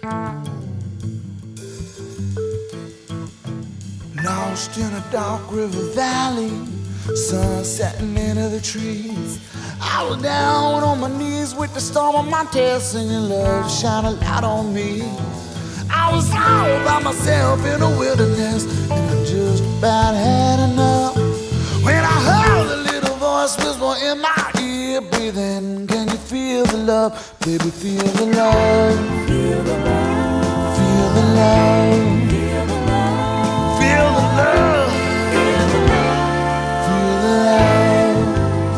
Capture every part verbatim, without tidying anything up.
Lost in a dark river valley, sun setting into the trees. I was down on my knees with the storm on my tail, singing love to shine a light on me. I was all by myself in the wilderness, and I just about had enough. When I heard a little voice whisper in my ear, breathing, can you feel the love? Baby, feel the love. Feel the love. Feel the love. Feel the love. Feel the love. Feel the love. Feel the love.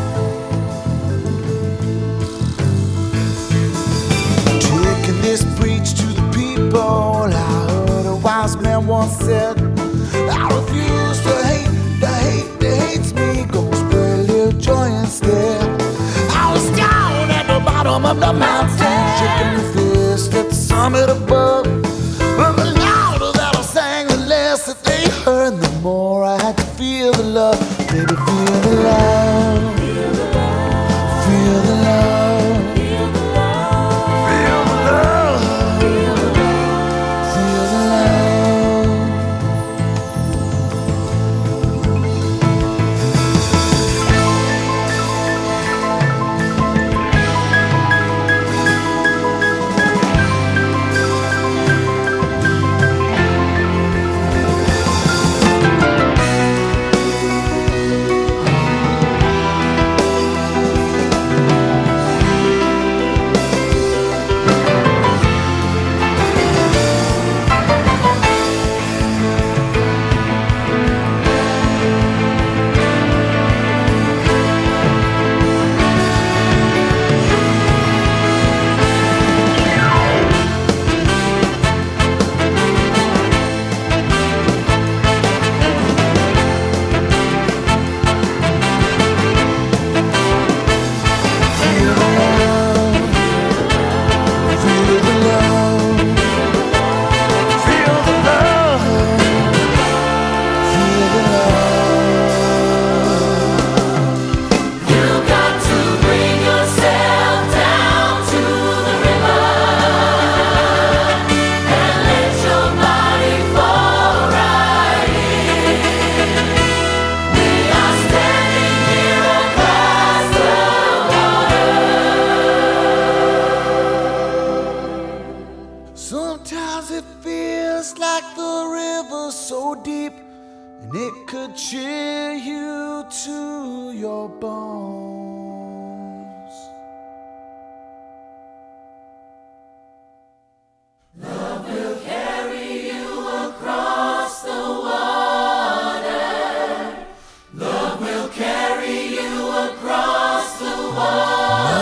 Taking this preach to the people, I heard a wise man once said, I refuse to hate the hate that hates me, go spread a little joy instead. I was down at the bottom of the mountain, shaking the fist at the summit above. But the louder that I sang, the less that they heard, the more I had to feel the love. Baby, feel the love. Feel the love. Feel the love. Feel the love. Feel the love. Feel the love. Feel the love. Sometimes it feels like the river's so deep, and it could chill you to your bones. Love will carry you across the water. Love will carry you across the water.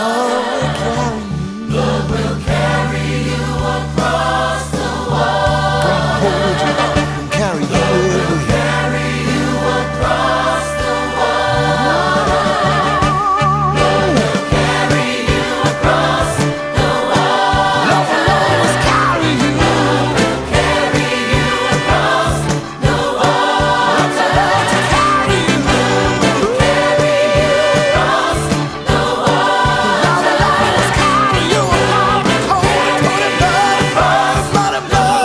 Love will carry you across the water. Hold you up and carry you. Love will carry you across the water. Love will carry you across the water. Love will always carry you. Love will carry you across the water. Love will carry you. Love will carry you across the water. Love will always carry you along the cold, bloody blood, bloody blood.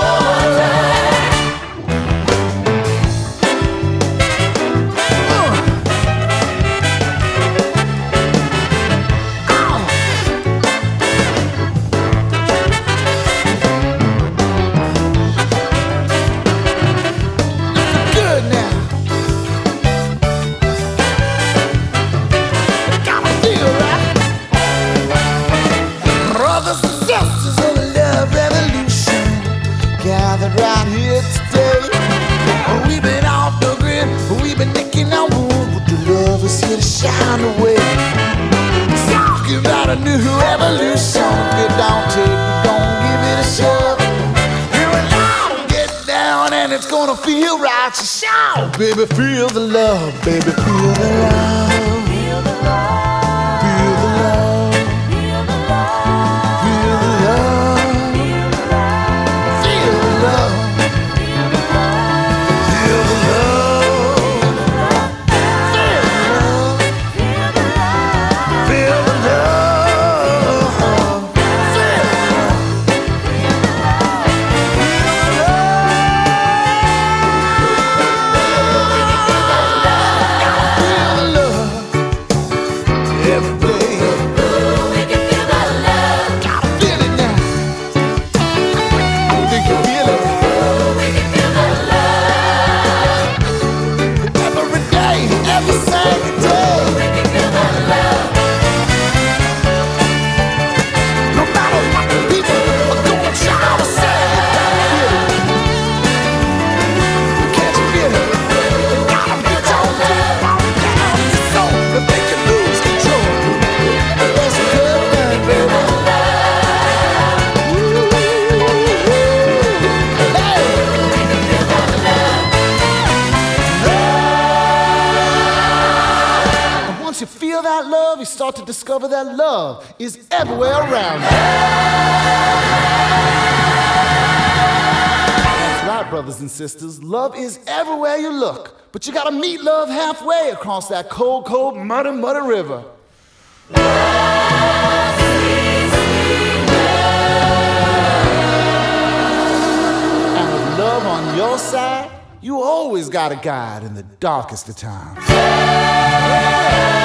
Good now. Gotta feel right. Brothers and sisters of the love revolution gathered right here today. We've been off the grid, we've been nicking our wounds, but the love is here to shine away. Talking about a new revolution. Get down, take it, don't give it a shove. Here and now, get down, and it's gonna feel right. So shout, baby, feel the love, baby, feel the love. Feel the love. Feel the love. Feel the love. Feel the love. Feel the love. Feel the love. Feel the love. Feel the love. Feel the love. every single day. Make me feel that love. No matter what the people are gonna try to say, can't you feel it? You gotta get your love down your soul to make you lose control. That's a good thing, baby. You feel that love, you start to discover that love is everywhere around you. That's right, brothers and sisters. Love is everywhere you look. But you gotta meet love halfway across that cold, cold, muddy, muddy river. Love, sweet, sweet love. And with love on your side, you always got a guide in the darkest of times. Yeah.